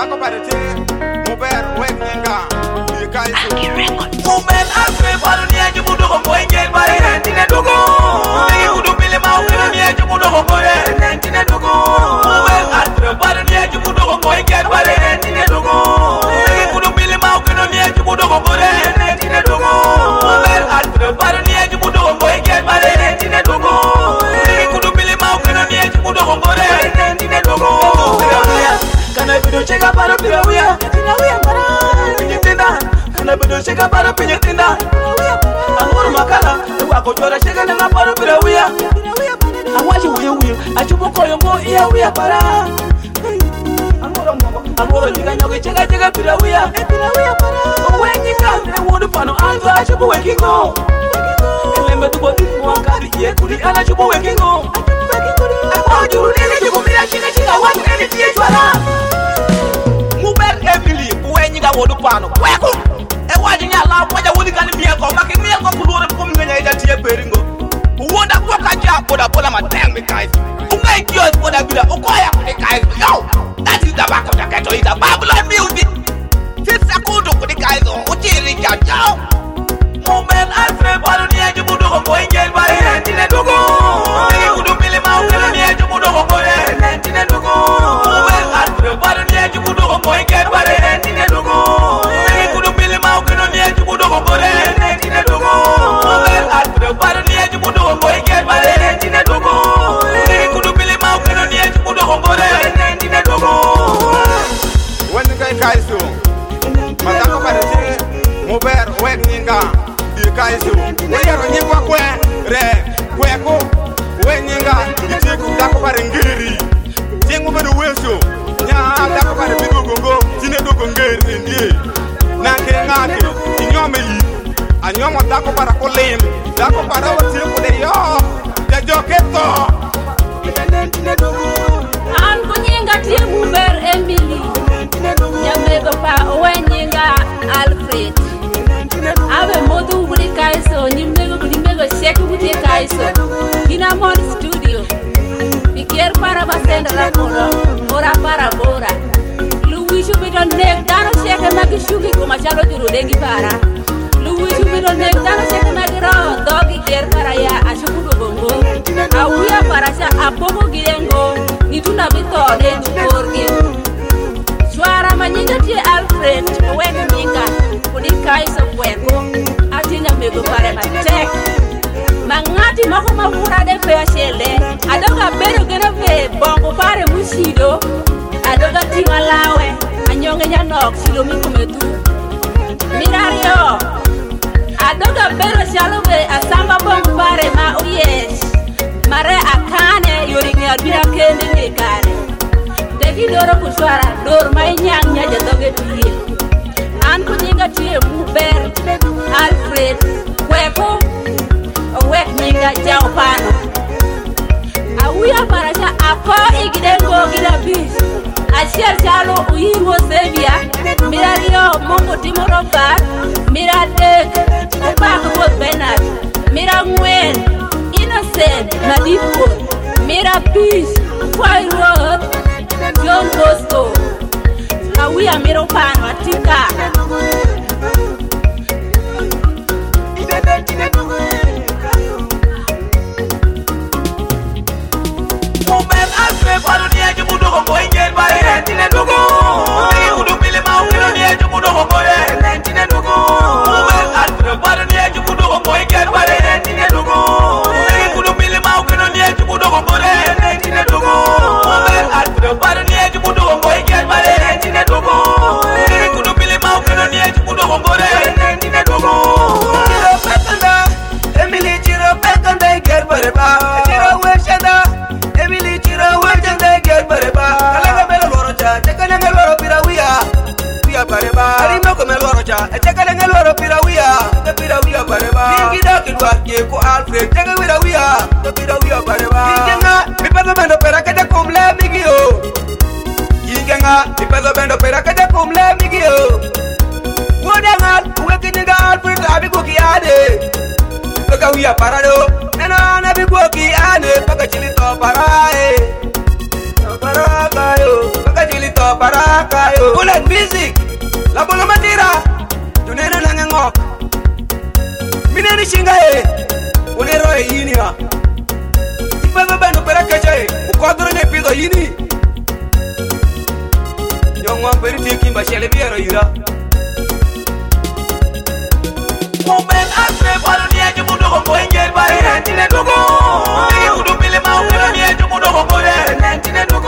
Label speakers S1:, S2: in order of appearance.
S1: Matako parete, mober wekinga, yekaiso.
S2: Mumen aswe balu ni aje mudo ko ngel bare tine dugo. Ni udu pile ma ukino ni aje mudo ko ngel tine dugo. Mumen aswe balu ni aje mudo ko ngel bare tine dugo. Ni udu pile ma ukino ni aje mudo ko ngel tine dugo. Mumen aswe balu ni aje mudo ko ngel bare tine dugo. Ni udu pile ma ukino ni aje mudo ko ngel tine dugo. Kana bido chega para pirawia, pirawia para pinyetinda. Kana bido chega para pinyetinda. Amor makala, wako chora chega na para pirawia. Awaji wiyo, achubuko yongo iya wia para. Amor nyinga nyoge chega pirawia, pirawia para. Wenyi kamre wodu pano anza achubu wekingo. Elembe tubo mwakari ye kuri ana chubu wekingo. Awaji nene chubu mira chega watu nene tie chwala. Emily, when you got what to pan, wake up! And why didn't you allow what you would get me a call? Making me a couple of coming in a tea peringo. Who won't have got a job for the pull of my damn guys? Who make yours for the villa? Okoya, the guys? No, that is the back of the catch or is a Babylon music. This a good for the guys or Ojiri Jow. Moment I say, but on the edge of Budo going get by hand in a dogo. You do Billy Mountain on the edge of Budo going and in a dogo. Moment I say, but on the edge of Budo going get by hand in a dogo. You do Billy Mountain on the edge of Budo going and in a dogo. Moment I say, but on the edge of Budo going get by hand in a dogo. You do Billy Mountain on the edge of Budo going and in a dogo.
S1: When the guy so, Matako parete, mober wekinga. Kaiso, weyaro nyikwa kwe, re, kweko, wenyinga, itiku dako pare ngiri, tingu bedu weso, nya dako pare bidu gongo, tine dogo ngiri ndie, nanke ngake, inyome yi, anyomo dako para kolim, dako para watiku de yo, jajo keto.
S3: An kunyinga timu ber Emily, nyamego pa wenyinga Alfred. Ave modu budi kaiso, nimego sheki budi kaiso. Kina mon studio. Ikier para basenda la kora, ora para bora. Luwishu bidon nek dano sheki magi shugi kuma chalo duro dengi para. Luwishu bidon nek dano sheki magi ro, dogi kier para ya ashukudu bongo. Awuya para sha apogo girengo, nituna bitode nukorge. Swara manyinga tie Alfred, wega minga. Kudi kaiso kweko atinya mego pare matek mangati mako mafura de feshele adoga bedo gena ve bongo pare mushido adoga tinga lawe anyonge nyanok shilo mikumetu mirario adoga bedo shalo ve asamba bongo pare ma oyes mare akane yori ngi albira kende ngi kare degi doro kushwara dor mai nyang nyaja doge tiye an kunyinga tie muber Alfred kweko wek nyinga jao pano awuya parasha ako igidengo gida bis asher chalo uyiwo sevia mirario mongo timoro bar miradek opako both Bernard mirangwen innocent nadifo mirapis Road John Bosco awuya miro pano atika
S2: Mumen aswe balu ni aje mudo ko ngel bare tine dugo. Ni udu pile ma ukino ni aje mudo ko tine dugo. Mumen aswe balu ni aje mudo ko ngel bare tine dugo. Ni udu pile ma ukino ni aje mudo ko tine dugo. Mumen aswe balu ni aje mudo ko ngel bare tine dugo. Ni udu pile ma Bullet music. La bola matira. Tunena nangengok. Mineni shinga e. Unero e yini ha. Ipedo beno pera keche. Ukodro ne pido yini. Yongwa peri tikimba shele biero yira. Moment asre palo ni eju mudo ko engel bare. Nentine dugo. Udu pile ma ukelo ni eju mudo ko bare. Nentine dugo.